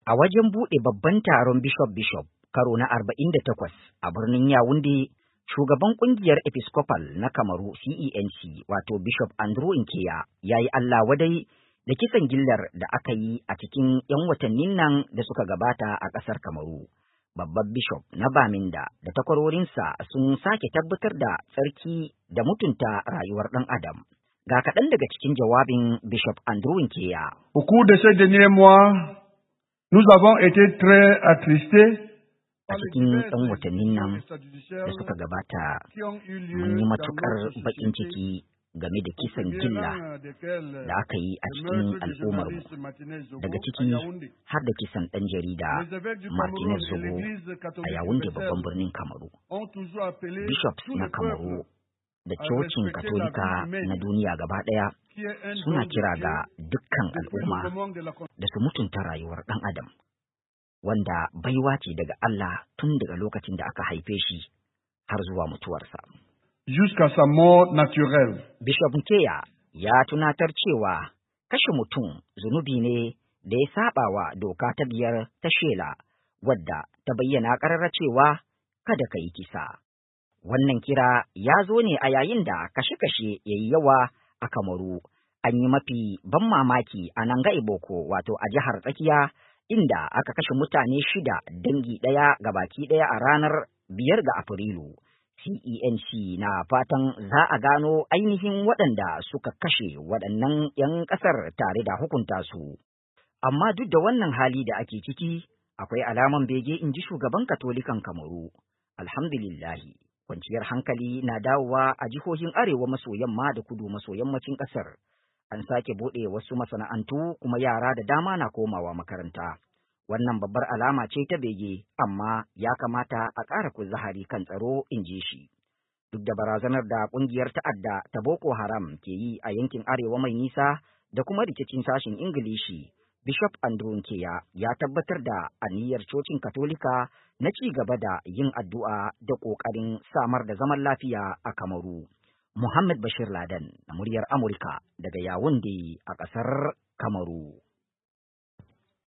A wajen buɗe babban taron Bishop karo na 48 a birnin Yawunde, shugaban ƙungiyar Episcopal na Kamaru CENC wato Bishop Andrew Nkeya ya yi Allah wadai da kisan gillar da aka yi a cikin 'yan watannin nan da suka gabata a ƙasar Kamaru. Babban Bishop na Baminda da takwarorinsa sun sake tabbatar da tsarki da mutunta rayuwar ɗan Adam. Ga kaɗan daga cikin jawabin Bishop Andrew Nkeya. Au cours de ces derniers mois, nous avons été très attristés. A cikin 'yan watannin nan da suka gabata, mun yi matuƙar baƙin ciki game da kisan gilla da aka yi a cikin al'ummarmu, daga ciki har da kisan ɗan jarida Martinez Zogo a Yawunde babban birnin Kamaru. Bishops na Kamaru da cocin Katolika na duniya gaba ɗaya suna kira ga dukkan al'umma da su mutunta rayuwar ɗan Adam, wanda baiwa ce daga Allah tun daga lokacin da aka haife shi har zuwa mutuwarsa. Jusqu'à sa mort naturelle. Bishop Nkeya ya tunatar cewa kashe mutum zunubi ne da ya saba wa doka ta 5 ta Shela, wadda ta bayyana ƙarara cewa kada ka yi kisa. Wannan kira ya zo ne a yayin da kashe-kashe ya yi yawa a Kamaru. An yi mafi ban mamaki a Nanga Iboko wato a jihar tsakiya, inda aka kashe mutane 6 dangi ɗaya gabaki ɗaya a ranar 5 ga Afrilu. CENC na fatan za a gano ainihin waɗanda suka kashe waɗannan 'yan ƙasar tare da hukunta su. Amma duk da wannan hali da ake ciki, akwai alaman bege, in ji shugaban Katolikan Kamaru. Alhamdulillahi, kwanciyar hankali na dawowa a jihohin arewa maso yamma da kudu maso yammacin ƙasar. An sake buɗe wasu masana'antu kuma yara da dama na komawa makaranta. Wannan babbar alama ce ta bege, amma ya kamata a ƙara kuzari kan tsaro, in ji shi. Duk da barazanar da ƙungiyar ta'adda ta Boko Haram ke yi a yankin arewa mai nisa da kuma rikicin sashen Ingilishi, Bishop Andrew Nkeya ya tabbatar da aniyar cocin Katolika na ci gaba da yin addu'a da ƙoƙarin samar da zaman lafiya a Kamaru. Muhammad Bashir Laden na muryar Amurka daga Yawunde a ƙasar Kamaru.